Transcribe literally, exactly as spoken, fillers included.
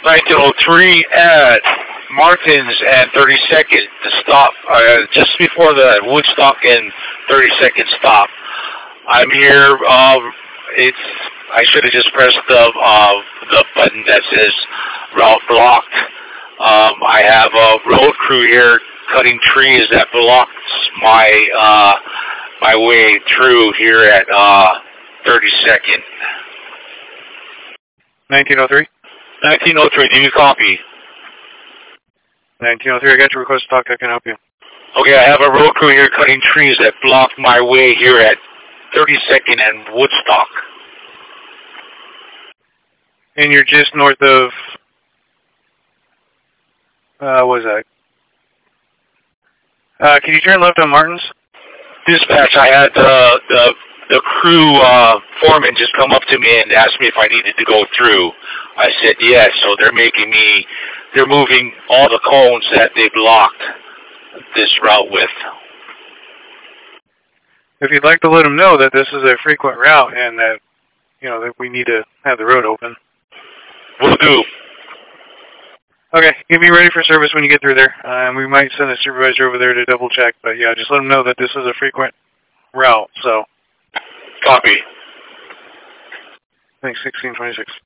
nineteen oh three at Martins and thirty-second to stop, uh, just before the Woodstock and thirty-second stop. I'm here, um, it's, I should have just pressed the, uh, the button that says route blocked. Um, I have a road crew here cutting trees that blocks my, uh, my way through here at, uh, thirty-second. nineteen oh three? nineteen oh three, do you copy? nineteen oh three, I got your request to talk, I can help you. Okay, I have a road crew here cutting trees that block my way here at thirty-second and Woodstock. And you're just north of, uh, what is that? Uh, can you turn left on Martins? Dispatch, I had uh, the the crew uh, foreman just come up to me and asked me if I needed to go through. I said yes, so they're making me, they're moving all the cones that they blocked this route with. If you'd like to let them know that this is a frequent route and that, you know, that we need to have the road open. Will do. Okay, get me ready for service when you get through there. Um, we might send a supervisor over there to double check, but yeah, just let them know that this is a frequent route, so. Copy. Thanks, sixteen twenty-six.